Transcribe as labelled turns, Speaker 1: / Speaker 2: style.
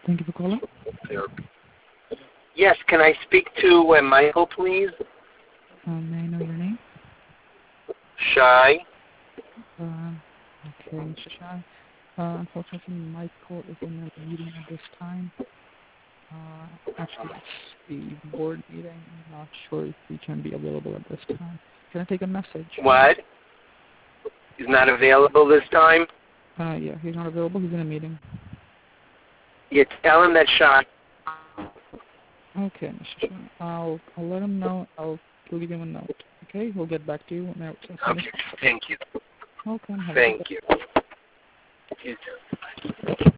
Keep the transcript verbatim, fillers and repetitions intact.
Speaker 1: Thank you for calling.
Speaker 2: Yes, can I speak to uh, Michael, please?
Speaker 1: Um, may I know your name?
Speaker 2: Shy.
Speaker 1: Uh, okay, Mister Shai. Uh, unfortunately, Michael is in a meeting at this time. Uh, actually, it's a board meeting. I'm not sure if he can be available at this time. Can I take a message?
Speaker 2: What? He's not available this time?
Speaker 1: Uh, yeah, he's not available. He's in a meeting.
Speaker 2: You tell him that Shy.
Speaker 1: Okay, Mister Shai. I'll, I'll let him know. I'll leave him a note. Okay, he'll get back to you when I
Speaker 2: Okay, thank you.
Speaker 1: Welcome. Have a good
Speaker 2: Thank
Speaker 1: day.
Speaker 2: you. You too.